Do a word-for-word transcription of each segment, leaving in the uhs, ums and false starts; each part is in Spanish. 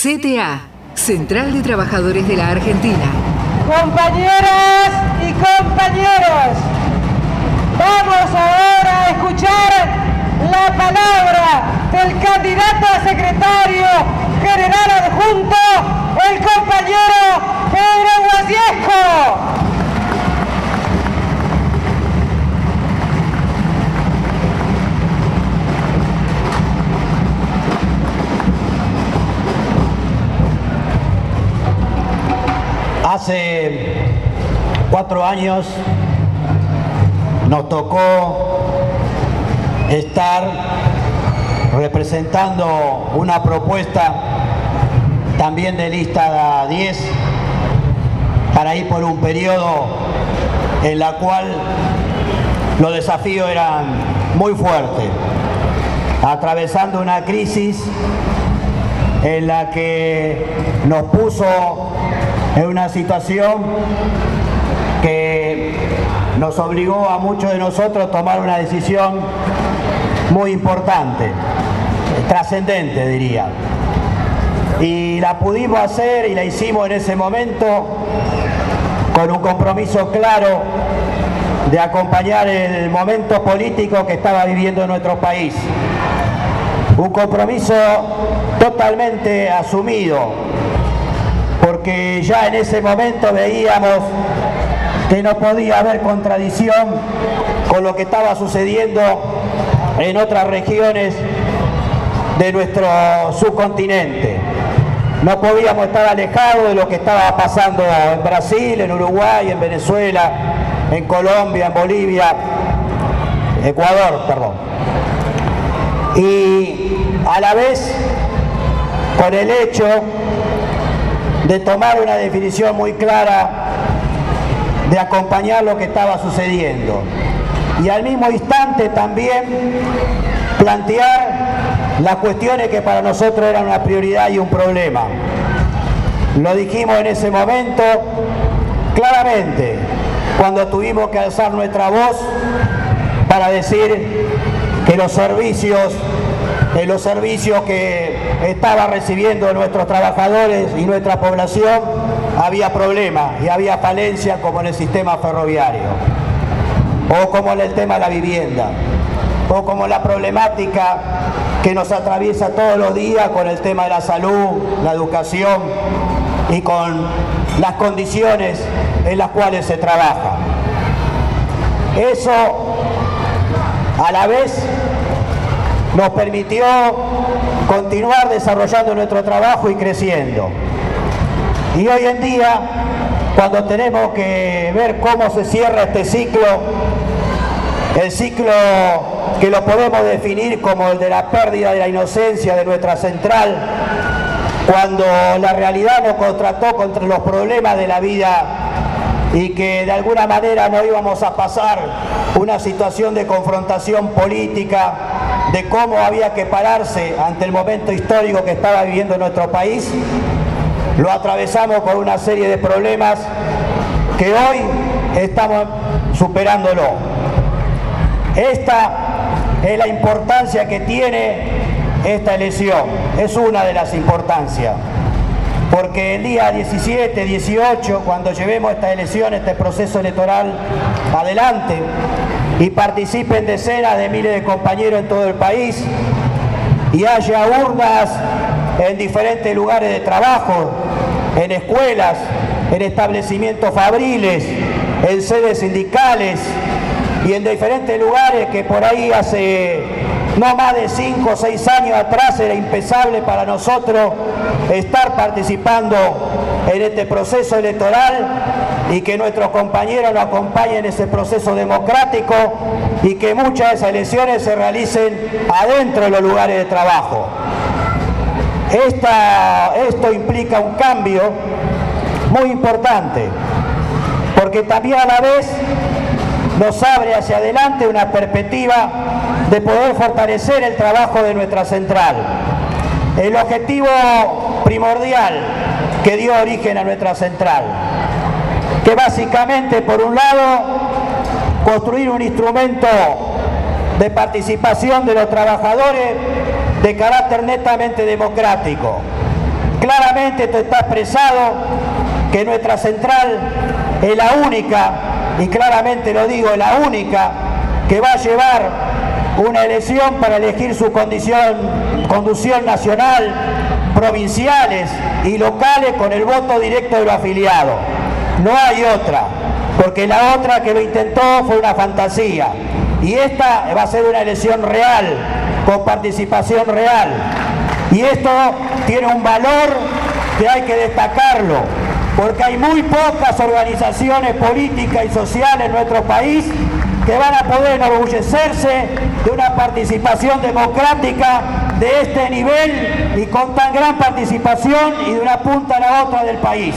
C T A, Central de Trabajadores de la Argentina. Compañeras y compañeros, vamos ahora a escuchar la palabra del candidato a secretario general adjunto, el compañero Pedro Guasiesco. Hace cuatro años nos tocó estar representando una propuesta también de lista diez para ir por un periodo en la cual los desafíos eran muy fuertes, atravesando una crisis en la que nos puso en una situación que nos obligó a muchos de nosotros a tomar una decisión muy importante, trascendente diría. Y la pudimos hacer y la hicimos en ese momento con un compromiso claro de acompañar el momento político que estaba viviendo nuestro país. Un compromiso totalmente asumido, porque ya en ese momento veíamos que no podía haber contradicción con lo que estaba sucediendo en otras regiones de nuestro subcontinente. No podíamos estar alejados de lo que estaba pasando en Brasil, en Uruguay, en Venezuela, en Colombia, en Bolivia, Ecuador, perdón. Y a la vez, con el hecho de tomar una definición muy clara de acompañar lo que estaba sucediendo y al mismo instante también plantear las cuestiones que para nosotros eran una prioridad y un problema. Lo dijimos en ese momento claramente cuando tuvimos que alzar nuestra voz para decir que los servicios en los servicios que estaba recibiendo nuestros trabajadores y nuestra población había problemas y había falencias como en el sistema ferroviario, o como en el tema de la vivienda, o como la problemática que nos atraviesa todos los días con el tema de la salud, la educación y con las condiciones en las cuales se trabaja. Eso a la vez nos permitió continuar desarrollando nuestro trabajo y creciendo. Y hoy en día, cuando tenemos que ver cómo se cierra este ciclo, el ciclo que lo podemos definir como el de la pérdida de la inocencia de nuestra central, cuando la realidad nos contrató contra los problemas de la vida y que de alguna manera no íbamos a pasar una situación de confrontación política, de cómo había que pararse ante el momento histórico que estaba viviendo nuestro país, lo atravesamos con una serie de problemas que hoy estamos superándolo. Esta es la importancia que tiene esta elección, es una de las importancias, porque el día diecisiete, dieciocho, cuando llevemos esta elección, este proceso electoral adelante, y participen decenas de miles de compañeros en todo el país y haya urnas en diferentes lugares de trabajo, en escuelas, en establecimientos fabriles, en sedes sindicales y en diferentes lugares que por ahí hace no más de cinco o seis años atrás era impensable para nosotros estar participando en este proceso electoral, y que nuestros compañeros nos acompañen en ese proceso democrático y que muchas de esas elecciones se realicen adentro de los lugares de trabajo. Esta, esto implica un cambio muy importante, porque también a la vez nos abre hacia adelante una perspectiva de poder fortalecer el trabajo de nuestra central. El objetivo primordial que dio origen a nuestra central, que básicamente, por un lado, construir un instrumento de participación de los trabajadores de carácter netamente democrático, Claramente esto está expresado, que nuestra central es la única, y claramente lo digo, es la única que va a llevar una elección para elegir su condición, conducción nacional, provinciales y locales con el voto directo de los afiliados. No hay otra, porque la otra que lo intentó fue una fantasía. Y esta va a ser una elección real, con participación real. Y esto tiene un valor que hay que destacarlo, porque hay muy pocas organizaciones políticas y sociales en nuestro país que van a poder enorgullecerse de una participación democrática de este nivel y con tan gran participación y de una punta a la otra del país.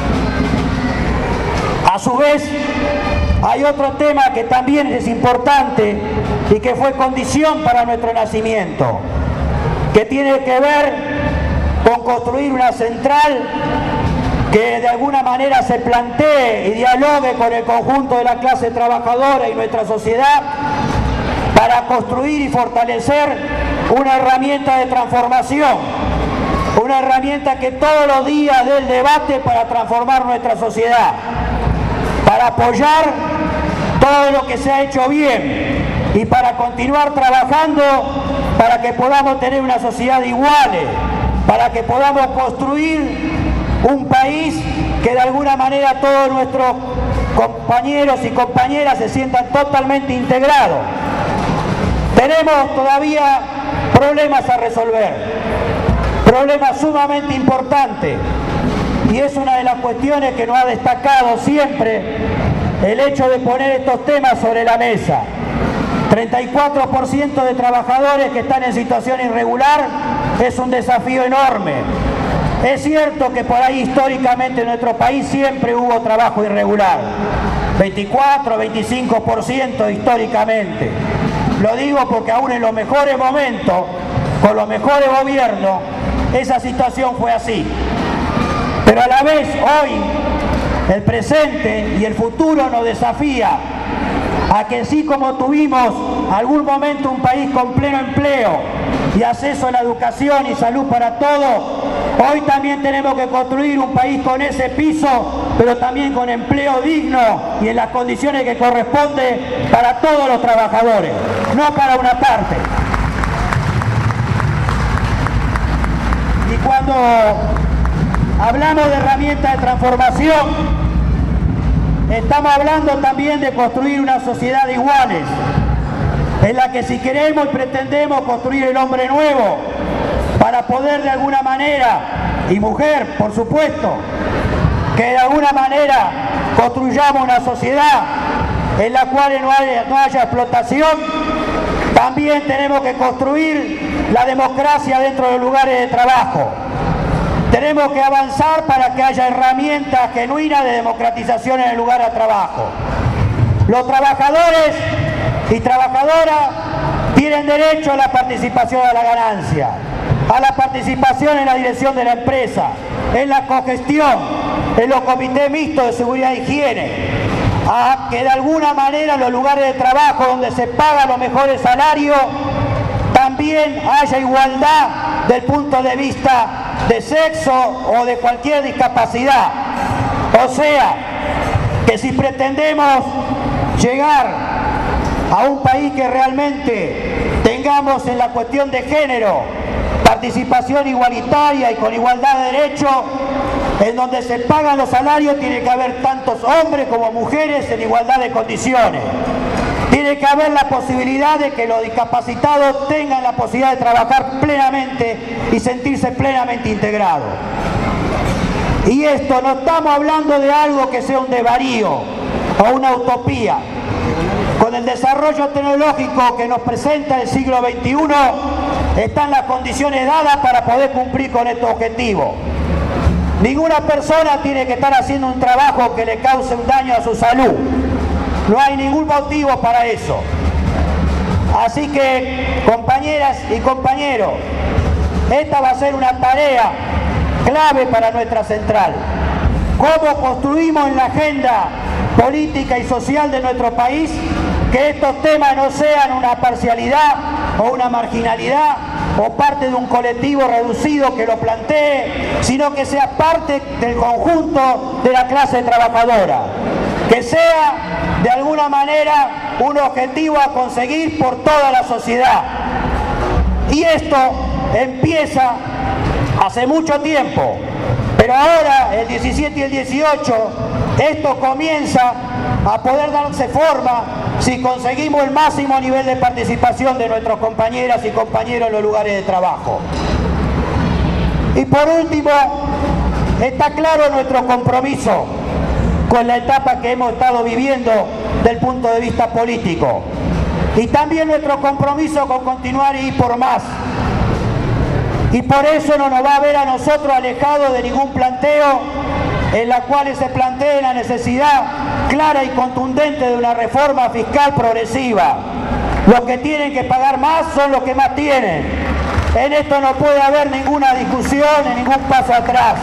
A su vez, hay otro tema que también es importante y que fue condición para nuestro nacimiento, que tiene que ver con construir una central que de alguna manera se plantee y dialogue con el conjunto de la clase trabajadora y nuestra sociedad para construir y fortalecer una herramienta de transformación, una herramienta que todos los días dé el debate para transformar nuestra sociedad, para apoyar todo lo que se ha hecho bien y para continuar trabajando para que podamos tener una sociedad de iguales, para que podamos construir un país que de alguna manera todos nuestros compañeros y compañeras se sientan totalmente integrados. Tenemos todavía problemas a resolver, problemas sumamente importantes, y es una de las cuestiones que nos ha destacado siempre el hecho de poner estos temas sobre la mesa. treinta y cuatro por ciento de trabajadores que están en situación irregular es un desafío enorme. Es cierto que por ahí históricamente en nuestro país siempre hubo trabajo irregular, veinticuatro, veinticinco por ciento históricamente. Lo digo porque aún en los mejores momentos, con los mejores gobiernos, esa situación fue así. Pero a la vez hoy, el presente y el futuro nos desafía a que así como tuvimos algún momento un país con pleno empleo y acceso a la educación y salud para todos, hoy también tenemos que construir un país con ese piso, pero también con empleo digno y en las condiciones que corresponde para todos los trabajadores, no para una parte. Y cuando hablamos de herramientas de transformación, estamos hablando también de construir una sociedad de iguales, en la que si queremos y pretendemos construir el hombre nuevo, para poder de alguna manera, y mujer por supuesto, que de alguna manera construyamos una sociedad en la cual no haya, no haya explotación, también tenemos que construir la democracia dentro de los lugares de trabajo. Tenemos que avanzar para que haya herramientas genuinas de democratización en el lugar de trabajo. Los trabajadores y trabajadoras tienen derecho a la participación de la ganancia, a la participación en la dirección de la empresa, en la cogestión, en los comités mixtos de seguridad e higiene, a que de alguna manera en los lugares de trabajo donde se pagan los mejores salarios también haya igualdad del punto de vista de sexo o de cualquier discapacidad. O sea, que si pretendemos llegar a un país que realmente tengamos en la cuestión de género participación igualitaria y con igualdad de derechos, en donde se pagan los salarios tiene que haber tantos hombres como mujeres en igualdad de condiciones. Tiene que haber la posibilidad de que los discapacitados tengan la posibilidad de trabajar plenamente y sentirse plenamente integrados. Y esto no estamos hablando de algo que sea un desvarío o una utopía. Con el desarrollo tecnológico que nos presenta el siglo veintiuno, están las condiciones dadas para poder cumplir con estos objetivos. Ninguna persona tiene que estar haciendo un trabajo que le cause un daño a su salud. No hay ningún motivo para eso. Así que, compañeras y compañeros, esta va a ser una tarea clave para nuestra central. ¿Cómo construimos en la agenda política y social de nuestro país que estos temas no sean una parcialidad o una marginalidad, o parte de un colectivo reducido que lo plantee, sino que sea parte del conjunto de la clase trabajadora, que sea de alguna manera un objetivo a conseguir por toda la sociedad. Y esto empieza hace mucho tiempo, pero ahora, el diecisiete y el dieciocho, esto comienza a poder darse forma si conseguimos el máximo nivel de participación de nuestros compañeras y compañeros en los lugares de trabajo. Y por último, está claro nuestro compromiso con la etapa que hemos estado viviendo del punto de vista político. Y también nuestro compromiso con continuar y ir por más. Y por eso no nos va a ver a nosotros alejados de ningún planteo en la cual se plantee la necesidad clara y contundente de una reforma fiscal progresiva. Los que tienen que pagar más son los que más tienen. En esto no puede haber ninguna discusión, ni ningún paso atrás.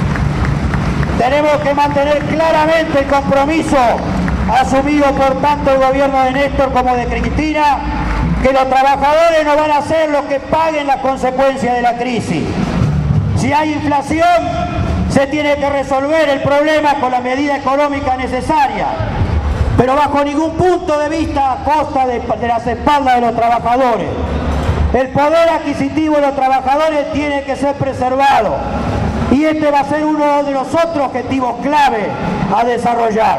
Tenemos que mantener claramente el compromiso asumido por tanto el gobierno de Néstor como de Cristina, que los trabajadores no van a ser los que paguen las consecuencias de la crisis. Si hay inflación, se tiene que resolver el problema con la medida económica necesaria, pero bajo ningún punto de vista a costa de, de las espaldas de los trabajadores. El poder adquisitivo de los trabajadores tiene que ser preservado y este va a ser uno de los otros objetivos clave a desarrollar.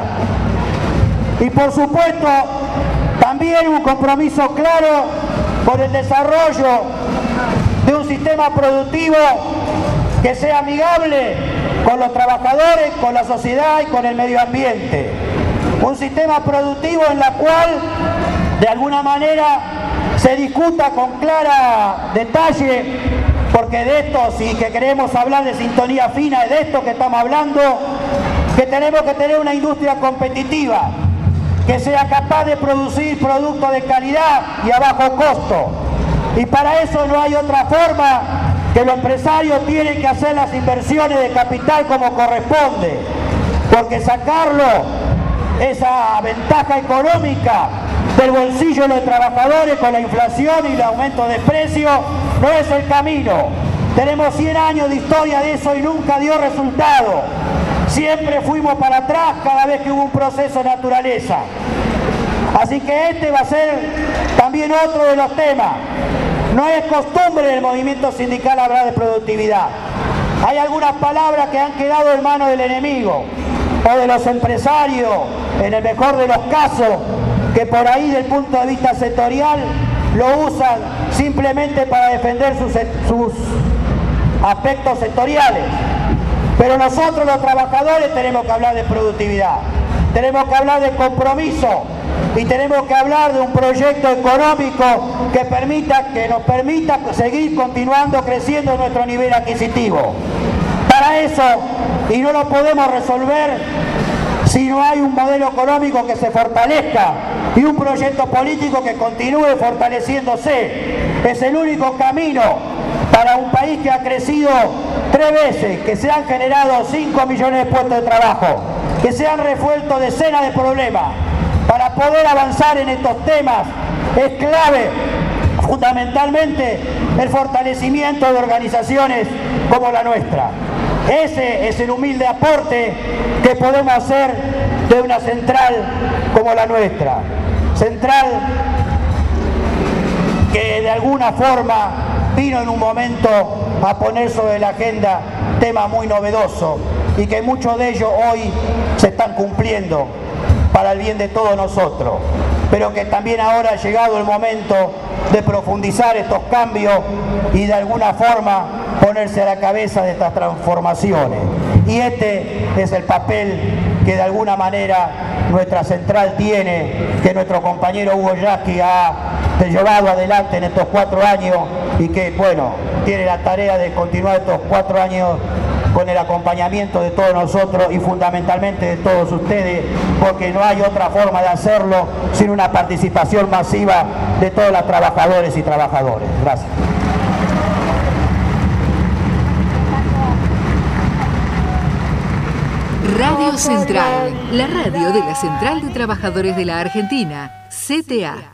Y por supuesto, también un compromiso claro por el desarrollo de un sistema productivo que sea amigable con los trabajadores, con la sociedad y con el medio ambiente. Un sistema productivo en la cual, de alguna manera, se discuta con clara detalle, porque de esto, si que queremos hablar de sintonía fina, es de esto que estamos hablando, que tenemos que tener una industria competitiva, que sea capaz de producir productos de calidad y a bajo costo. Y para eso no hay otra forma que los empresarios tienen que hacer las inversiones de capital como corresponde, porque sacarlo, esa ventaja económica del bolsillo de los trabajadores con la inflación y el aumento de precios, no es el camino. Tenemos cien años de historia de eso y nunca dio resultado. Siempre fuimos para atrás cada vez que hubo un proceso de naturaleza. Así que este va a ser también otro de los temas. No es costumbre del movimiento sindical hablar de productividad. Hay algunas palabras que han quedado en manos del enemigo o de los empresarios, en el mejor de los casos, que por ahí del punto de vista sectorial lo usan simplemente para defender sus, sus aspectos sectoriales. Pero nosotros los trabajadores tenemos que hablar de productividad, tenemos que hablar de compromiso y tenemos que hablar de un proyecto económico que permita, que nos permita seguir continuando creciendo nuestro nivel adquisitivo. Para eso, y no lo podemos resolver si no hay un modelo económico que se fortalezca y un proyecto político que continúe fortaleciéndose. Es el único camino para un país que ha crecido tres veces, que se han generado cinco millones de puestos de trabajo, que se han resuelto decenas de problemas. Para poder avanzar en estos temas es clave, fundamentalmente, el fortalecimiento de organizaciones como la nuestra. Ese es el humilde aporte que podemos hacer de una central como la nuestra. Central que de alguna forma vino en un momento a poner sobre la agenda temas muy novedosos y que muchos de ellos hoy se están cumpliendo para el bien de todos nosotros, pero que también ahora ha llegado el momento de profundizar estos cambios y de alguna forma ponerse a la cabeza de estas transformaciones. Y este es el papel que de alguna manera nuestra central tiene, que nuestro compañero Hugo Yasky ha llevado adelante en estos cuatro años y que, bueno, tiene la tarea de continuar estos cuatro años con el acompañamiento de todos nosotros y fundamentalmente de todos ustedes, porque no hay otra forma de hacerlo sin una participación masiva de todos los trabajadores y trabajadoras. Gracias. Radio Central, la radio de la Central de Trabajadores de la Argentina, C T A.